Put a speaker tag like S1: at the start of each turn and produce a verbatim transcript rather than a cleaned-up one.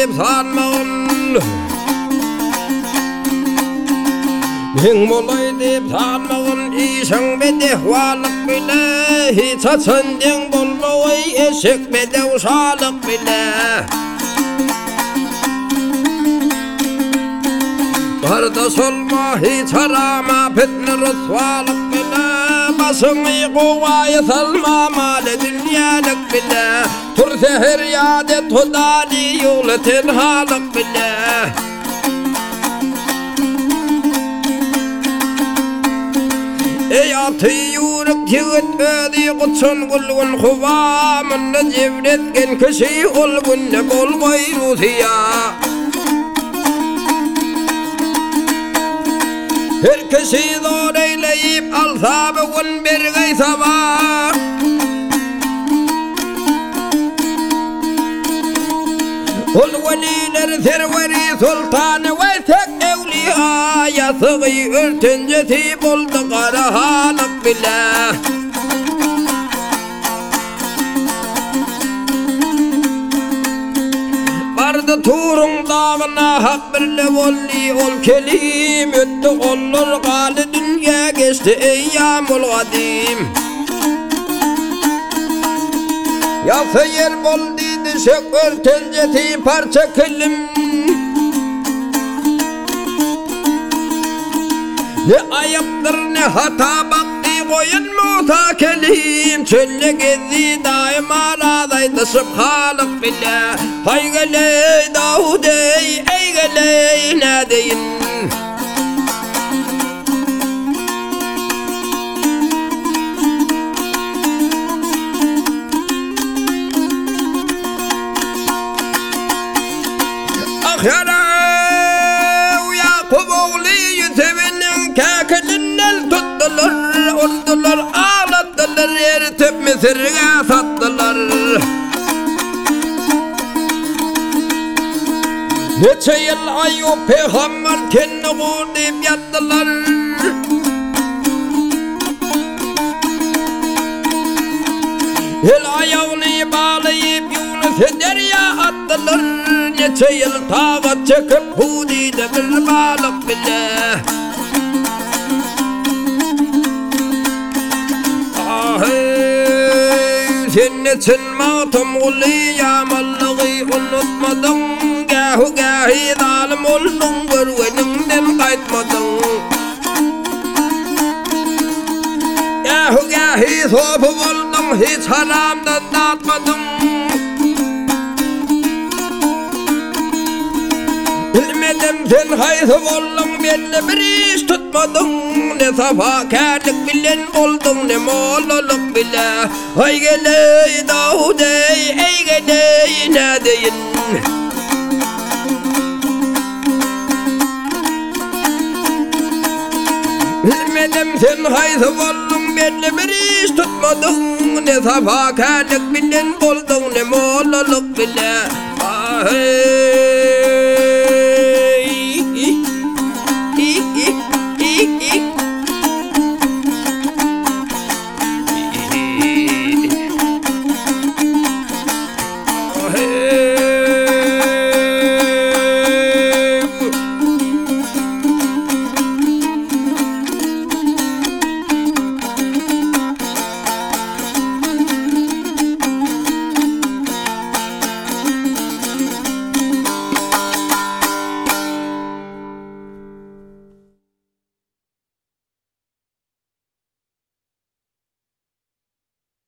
S1: deyip sanmağın Ben bolay deyip sanmağın İşin bede valık bile Hiç açındın bolloy Eşek bede uşalık bile Barda solma hiç harama Fitne rüsvalık bile Basını kuvayı salma Mali dünyalık bile Tur seher yadet hudali Yolu tenhalık bile Ey atı yürük yığıt ödü Kutsun kulgun kuvamını Cevretken kişi olgun Ne bol gayrutiya Herkesi zor eyleyip alsa bugün bir gaysaba Ol veliler serveri sultanı ve tek evliya Yasıgı örtüncesi buldu karahalık bile Bardı Turun dağına hak birle volli ol kelim Öttü olur gali dünya geçti eyyamul gadim Yasa yer bol dedi şek örtenceti parça kelim Ne ayıptır ne hata baktı koyun muta kelim Çölle gezi daima radaydı subhalık bile Hay geley Davudey ey geley ne deyin Ah yara Yakup oğlu Yusuf'un kakelinden tuttular Ordular ağlattılar eritip Mısır'a sattılar Neçe yıl Ayyub peygamber kendi kul deyip yattılar El ayağını bağlayıp Yunus'u derya attılar Neçe yıl tağat çekip Hudi'de bir balık bile Ahey sen neçin matum kulu yamallığı unutmadın Gahu gahi zalim oldun görveninden kaytmadın Gahu gahi sofu oldun hiç haramdan dağıtmadın Bilmedim sen haysı oldun belli bir iş tutmadın Ne safakarlık bilen oldun ne molluluk bile Hay geley Davudey ey geley ne deyin Bilmedim sen haysı oldun belli bir iş tutmadın Ne safakarlık bilen oldun ne molluluk bile Ahey